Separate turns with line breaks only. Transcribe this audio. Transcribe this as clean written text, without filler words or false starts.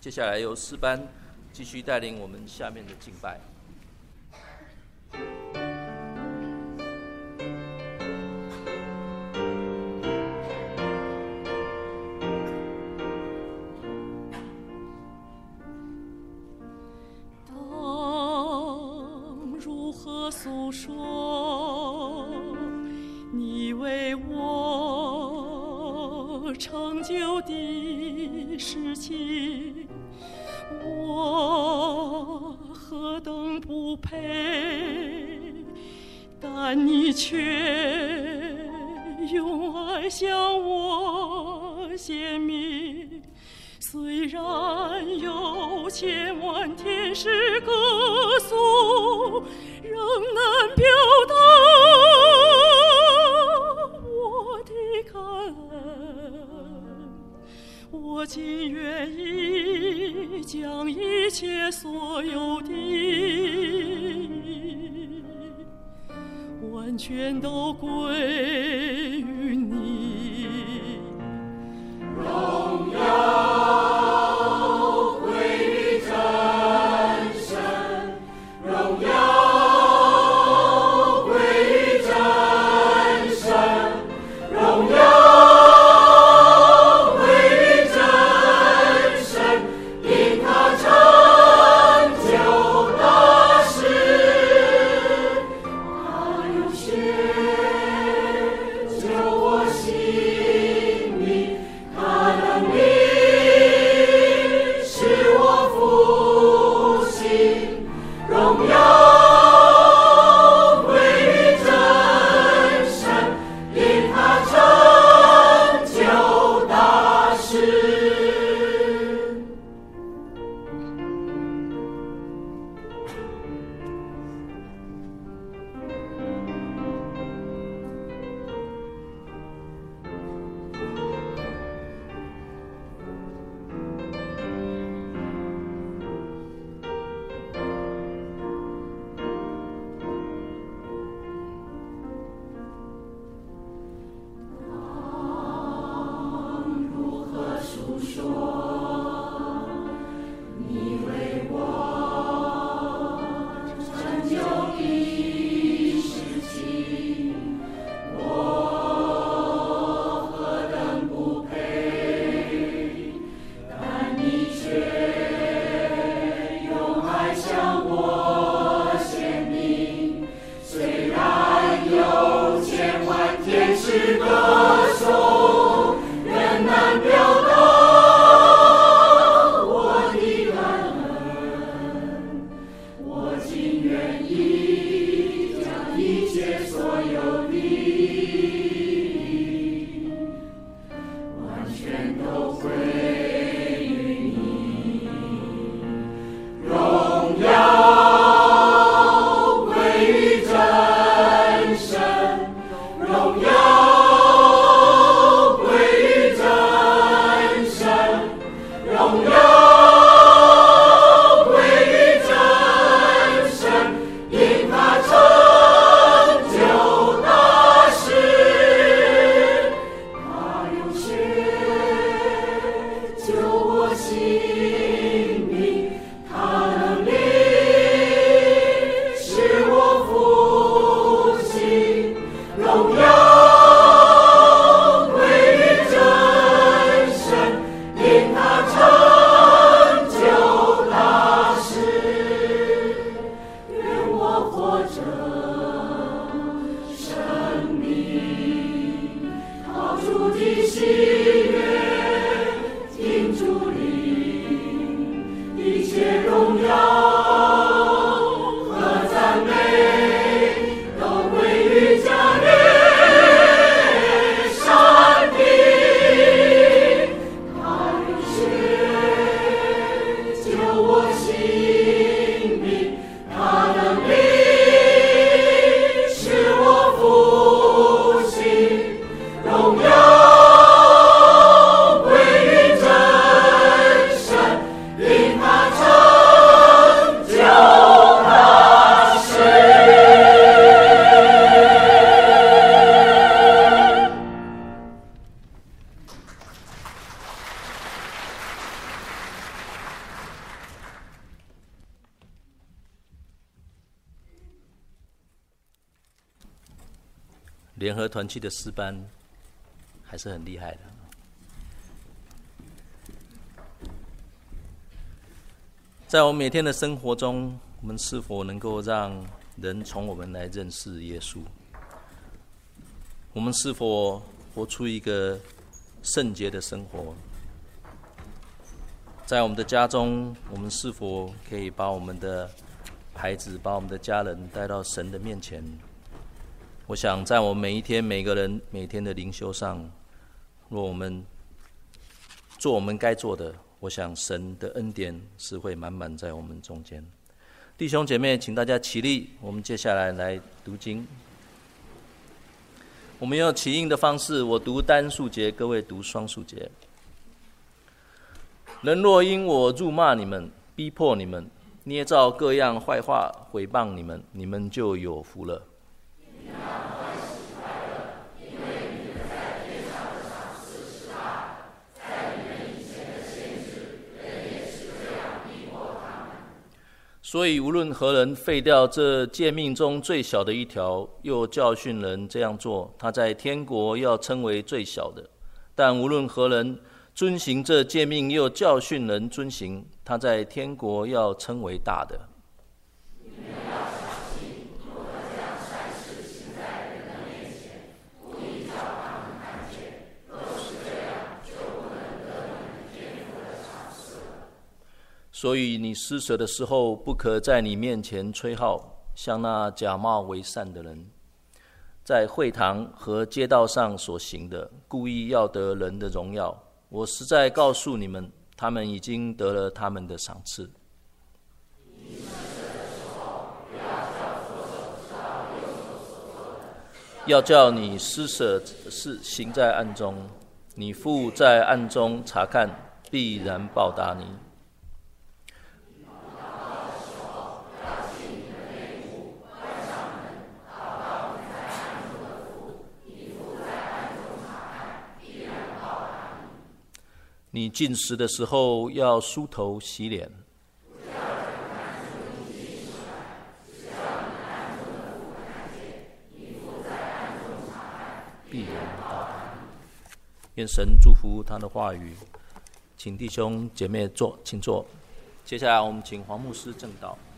接下来由诗班继续带领我们下面的敬拜。
当如何诉说你为我成就的事情？我何等不配，但你却用爱向我显明。虽然有千万天使歌颂，仍难表达我的感恩。我今愿意将一切所有的完全都归于你。荣耀归于真神，荣耀归于真神，荣耀主的喜悦，听主的
联合团契的诗班还是很厉害的。在我们每天的生活中，我们是否能够让人从我们来认识耶稣？我们是否活出一个圣洁的生活？在我们的家中，我们是否可以把我们的孩子、把我们的家人带到神的面前？我想在我们每一天每个人每天的灵修上，若我们做我们该做的，我想神的恩典是会满满在我们中间。弟兄姐妹，请大家起立，我们接下来读经。我们用起应的方式，我读单数节，各位读双数节。人若因我辱骂你们、逼迫你们、捏造各样坏话毁谤你们，你们就有福了。所以无论何人废掉这诫命中最小的一条，又教训人这样做，他在天国要称为最小的；但无论何人遵行这诫命，又教训人遵行，他在天国要称为大的。所以你施舍的时候，不可在你面前吹号，像那假冒为善的人，在会堂和街道上所行的，故意要得人的荣耀。我实在告诉你们，他们已经得了他们的赏赐。要叫你施舍是行在暗中，你父在暗中查看，必然报答你。你进食的时候要梳头洗脸，必然报答你。愿神祝福他的话语，请弟兄姐妹请坐。接下来我们请黄牧师证道。